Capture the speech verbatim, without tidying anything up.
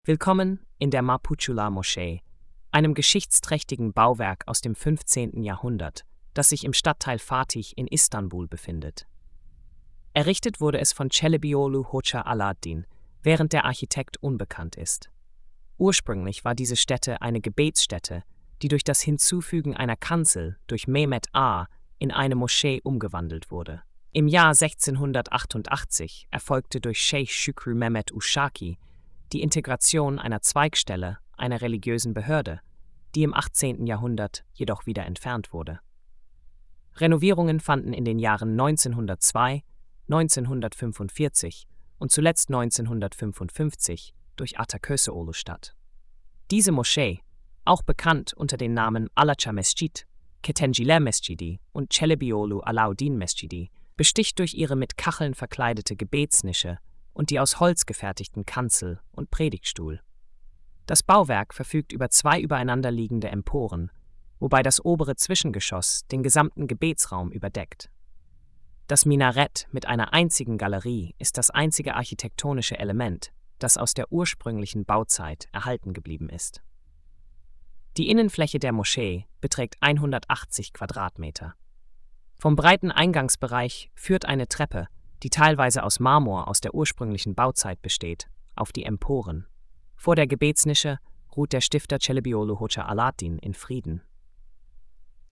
Willkommen in der Maputchula-Moschee, einem geschichtsträchtigen Bauwerk aus dem fünfzehnten Jahrhundert, das sich im Stadtteil Fatih in Istanbul befindet. Errichtet wurde es von Celebiolu Hoca Alaaddin, während der Architekt unbekannt ist. Ursprünglich war diese Stätte eine Gebetsstätte, die durch das Hinzufügen einer Kanzel durch Mehmet Ağa in eine Moschee umgewandelt wurde. Im Jahr sechzehnhundertachtundachtzig erfolgte durch Scheich Şükrü Mehmet Uşaki die Integration einer Zweigstelle einer religiösen Behörde, die im achtzehnten Jahrhundert jedoch wieder entfernt wurde. Renovierungen fanden in den Jahren neunzehnhundertzwei, neunzehnhundertfünfundvierzig und zuletzt neunzehnhundertfünfundfünfzig durch Ataköseoğlu statt. Diese Moschee, auch bekannt unter den Namen Alaça Mescid, Ketengiler Mescidi und Celebiolu Alaaddin Mescidi, besticht durch ihre mit Kacheln verkleidete Gebetsnische und die aus Holz gefertigten Kanzel und Predigtstuhl. Das Bauwerk verfügt über zwei übereinanderliegende Emporen, wobei das obere Zwischengeschoss den gesamten Gebetsraum überdeckt. Das Minarett mit einer einzigen Galerie ist das einzige architektonische Element, das aus der ursprünglichen Bauzeit erhalten geblieben ist. Die Innenfläche der Moschee beträgt hundertachtzig Quadratmeter. Vom breiten Eingangsbereich führt eine Treppe, die teilweise aus Marmor aus der ursprünglichen Bauzeit besteht, auf die Emporen. Vor der Gebetsnische ruht der Stifter Celebiolu Hoca Alaaddin in Frieden.